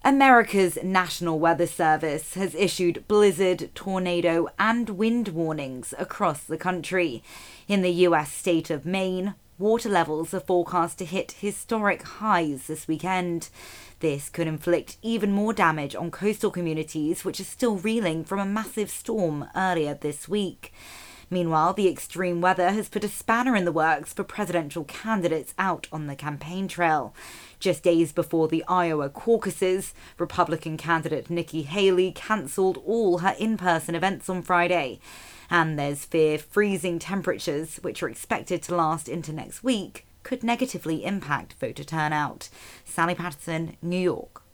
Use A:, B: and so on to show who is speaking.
A: America's National Weather Service has issued blizzard, tornado, and wind warnings across the country. In the US state of Maine, water levels are forecast to hit historic highs this weekend. This could inflict even more damage on coastal communities, which are still reeling from a massive storm earlier this week. Meanwhile, the extreme weather has put a spanner in the works for presidential candidates out on the campaign trail. Just days before the Iowa caucuses, Republican candidate Nikki Haley cancelled all her in-person events on Friday. And there's fear freezing temperatures, which are expected to last into next week, could negatively impact voter turnout. Sally Patterson, New York.